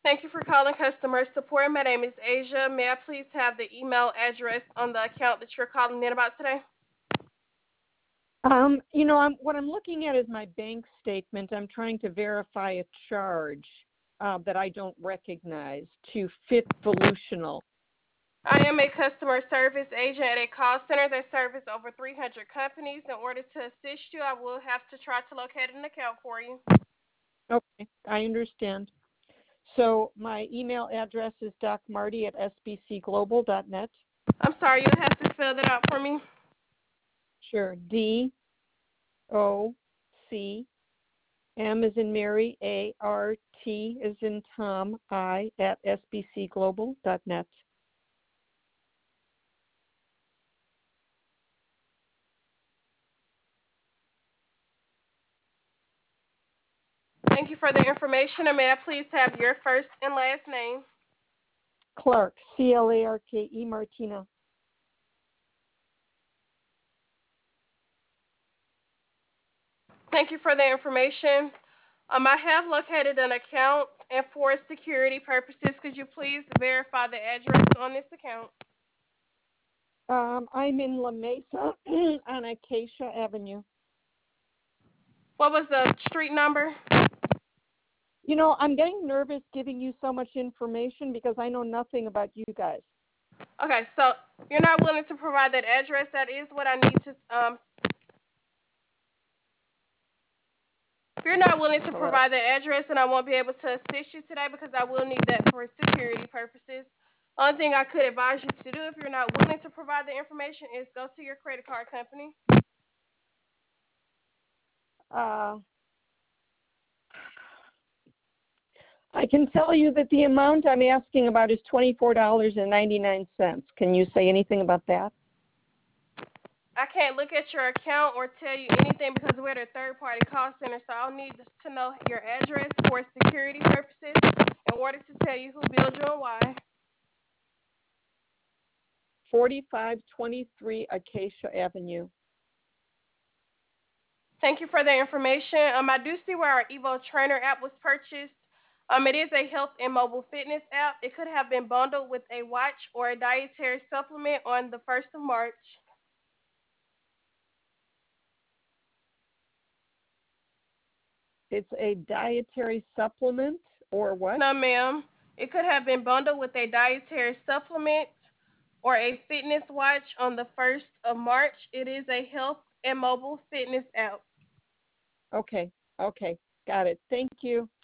Thank you for calling customer support. My name is Asia. May I please have the email address on the account that you're calling in about today? What I'm looking at is my bank statement. I'm trying to verify a charge that I don't recognize to Fit Volutional. I am a customer service agent at a call center that serves over 300 companies. In order to assist you, I will have to try to locate an account for you. Okay, I understand. So my email address is docmarty at sbcglobal.net. I'm sorry, you'll have to spell that out for me. Sure. DOCM as in Mary, ART as in Tom, I at sbcglobal.net. Thank you for the information, and may I please have your first and last name? Clark, Clarke Martina. Thank you for the information. I have located an account, and for security purposes, could you please verify the address on this account? I'm in La Mesa on Acacia Avenue. What was the street number? I'm getting nervous giving you so much information because I know nothing about you guys. Okay, so you're not willing to provide that address. That is what I need to. If you're not willing to Hello? provide that address, then I won't be able to assist you today because I will need that for security purposes. Only thing I could advise you to do if you're not willing to provide the information is go to your credit card company. Uh, I can tell you that the amount I'm asking about is $24.99. Can you say anything about that? I can't look at your account or tell you anything because we're the third party call center, so I'll need to know your address for security purposes in order to tell you who billed you and why. 4523 Acacia Avenue. Thank you for the information. I do see where our Evo Trainer app was purchased. It is a health and mobile fitness app. It could have been bundled with a watch or a dietary supplement on the 1st of March. It's a dietary supplement or what? No, ma'am. It could have been bundled with a dietary supplement or a fitness watch on the 1st of March. It is a health and mobile fitness app. Okay, okay, got it. Thank you.